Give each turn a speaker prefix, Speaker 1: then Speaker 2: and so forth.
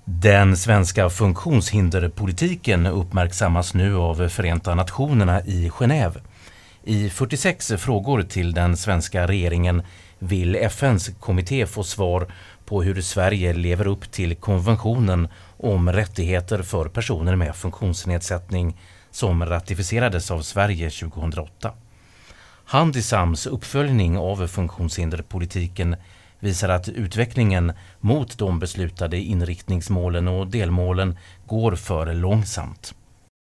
Speaker 1: Den svenska funktionshinderpolitiken uppmärksammas nu av Förenta Nationerna i Genève. I 46 frågor till den svenska regeringen vill FNs kommitté få svar på hur Sverige lever upp till konventionen om rättigheter för personer med funktionsnedsättning som ratificerades av Sverige 2008. Handisams uppföljning av funktionshinderpolitiken visar att utvecklingen mot de beslutade inriktningsmålen och delmålen går för långsamt.